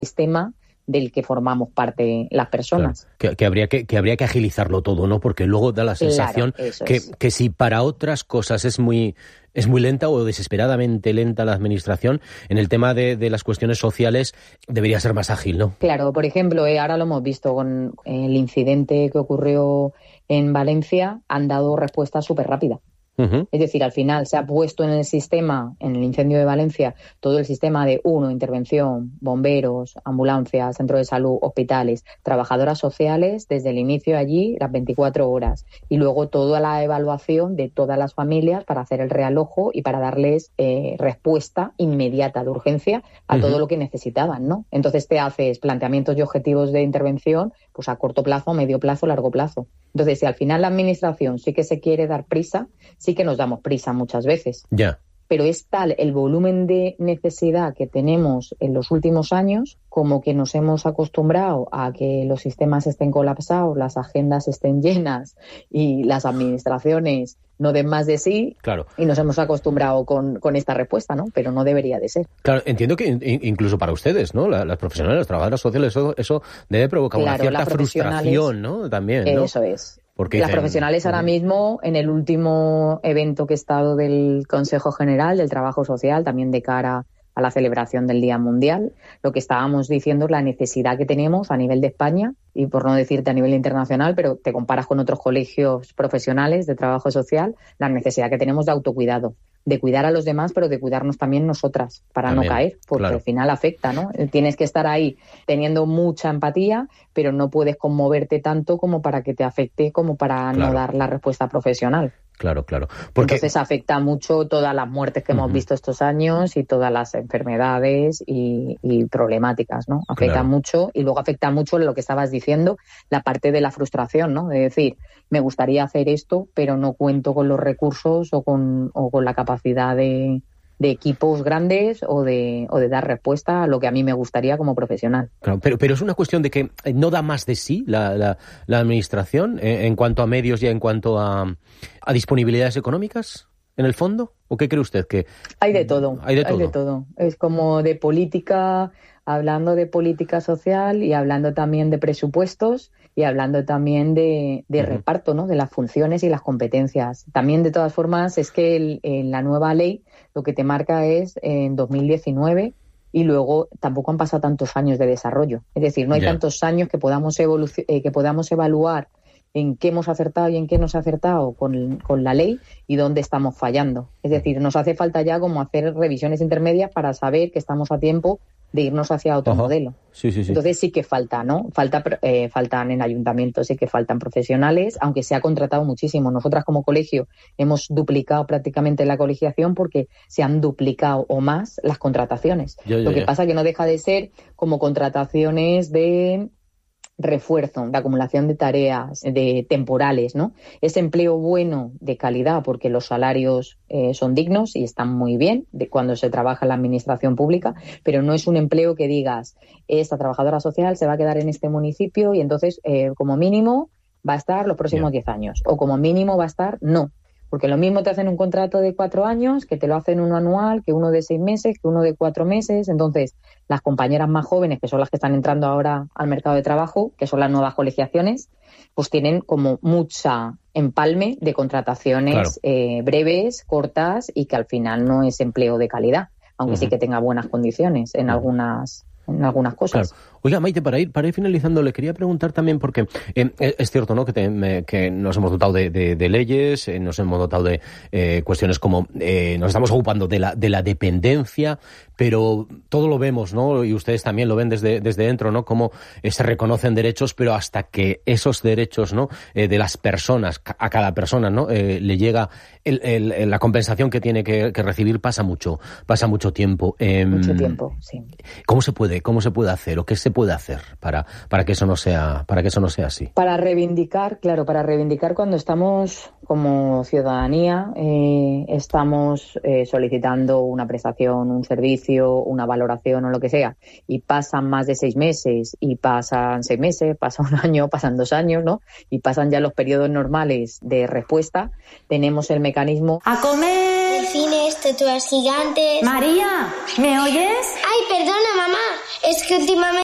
sistema del que formamos parte las personas. Claro, que habría que agilizarlo todo, ¿no? Porque luego da la sensación que si para otras cosas es muy lenta o desesperadamente lenta la administración, en el tema de las cuestiones sociales debería ser más ágil, ¿no? Claro, por ejemplo, ahora lo hemos visto con el incidente que ocurrió en Valencia, han dado respuesta súper rápida. Es decir, al final se ha puesto en el sistema, en el incendio de Valencia, todo el sistema de intervención, bomberos, ambulancias, centro de salud, hospitales, trabajadoras sociales, desde el inicio allí, las 24 horas. Y luego toda la evaluación de todas las familias para hacer el realojo y para darles respuesta inmediata de urgencia a todo lo que necesitaban, ¿no? Entonces te haces planteamientos y objetivos de intervención pues a corto plazo, medio plazo, largo plazo. Entonces, si al final la administración sí que se quiere dar prisa, sí que nos damos prisa muchas veces. Ya. Pero es tal el volumen de necesidad que tenemos en los últimos años como que nos hemos acostumbrado a que los sistemas estén colapsados, las agendas estén llenas y las administraciones no den más de sí. Claro. Y nos hemos acostumbrado con esta respuesta, ¿no? Pero no debería de ser. Claro, entiendo que incluso para ustedes, ¿no? Las profesionales, las trabajadoras sociales, eso debe provocar una cierta frustración, ¿no? También, ¿no? Eso es. Porque las profesionales ahora mismo, en el último evento que he estado del Consejo General del Trabajo Social, también de cara a la celebración del Día Mundial, lo que estábamos diciendo es la necesidad que tenemos a nivel de España y por no decirte a nivel internacional, pero te comparas con otros colegios profesionales de trabajo social, la necesidad que tenemos de autocuidado, de cuidar a los demás, pero de cuidarnos también nosotras para también, no caer, porque al final afecta, ¿no? Tienes que estar ahí teniendo mucha empatía, pero no puedes conmoverte tanto como para que te afecte, como para no dar la respuesta profesional. Claro. Porque entonces afecta mucho todas las muertes que hemos visto estos años y todas las enfermedades y problemáticas, ¿no? Afecta mucho y luego afecta mucho lo que estabas diciendo, la parte de la frustración, ¿no? De decir, me gustaría hacer esto, pero no cuento con los recursos o con la capacidad de equipos grandes o de dar respuesta a lo que a mí me gustaría como profesional. Claro, pero es una cuestión de que no da más de sí la administración en cuanto a medios y en cuanto a disponibilidades económicas, en el fondo. ¿O qué cree usted? Que hay de todo. Hay de todo. Es como de política, hablando de política social y hablando también de presupuestos y hablando también de reparto, ¿no? De las funciones y las competencias. También, de todas formas, es que en la nueva ley lo que te marca es en 2019 y luego tampoco han pasado tantos años de desarrollo. Es decir, no hay tantos años que podamos evaluar en qué hemos acertado y en qué no se ha acertado con la ley y dónde estamos fallando. Es decir, nos hace falta ya como hacer revisiones intermedias para saber que estamos a tiempo de irnos hacia otro modelo. Sí. Entonces sí que falta, ¿no? Faltan en ayuntamientos, sí que faltan profesionales, aunque se ha contratado muchísimo. Nosotras como colegio hemos duplicado prácticamente la colegiación porque se han duplicado o más las contrataciones. Lo que pasa que no deja de ser como contrataciones de refuerzo, de acumulación de tareas, de temporales, ¿no? Es empleo bueno, de calidad, porque los salarios son dignos y están muy bien de cuando se trabaja en la administración pública, pero no es un empleo que digas, esta trabajadora social se va a quedar en este municipio y entonces como mínimo va a estar los próximos 10 años, o como mínimo va a estar, no. Porque lo mismo te hacen un contrato de 4 años, que te lo hacen uno anual, que uno de 6 meses, que uno de 4 meses. Entonces, las compañeras más jóvenes, que son las que están entrando ahora al mercado de trabajo, que son las nuevas colegiaciones, pues tienen como mucha empalme de contrataciones breves, cortas y que al final no es empleo de calidad, aunque sí que tenga buenas condiciones en algunas cosas. Claro. Oiga, Maite, para ir finalizando, le quería preguntar también, porque es cierto, ¿no?, que nos hemos dotado de leyes, nos hemos dotado de cuestiones como nos estamos ocupando de la dependencia, pero todo lo vemos, ¿no?, y ustedes también lo ven desde dentro, ¿no?, cómo se reconocen derechos, pero hasta que esos derechos, ¿no?, de las personas, a cada persona, ¿no?, le llega la compensación que tiene que recibir, pasa mucho tiempo. Mucho tiempo, sí. ¿Cómo se puede hacer o qué se puede hacer para que eso no sea así? Para reivindicar cuando estamos como ciudadanía, estamos solicitando una prestación, un servicio, una valoración o lo que sea, y pasan más de 6 meses, y pasan 6 meses, pasa un año, pasan 2 años, ¿no? Y pasan ya los periodos normales de respuesta, tenemos el mecanismo... ¡A comer! Delfines, tortugas gigantes... María, ¿me oyes? ¡Ay, perdona, mamá! es que últimamente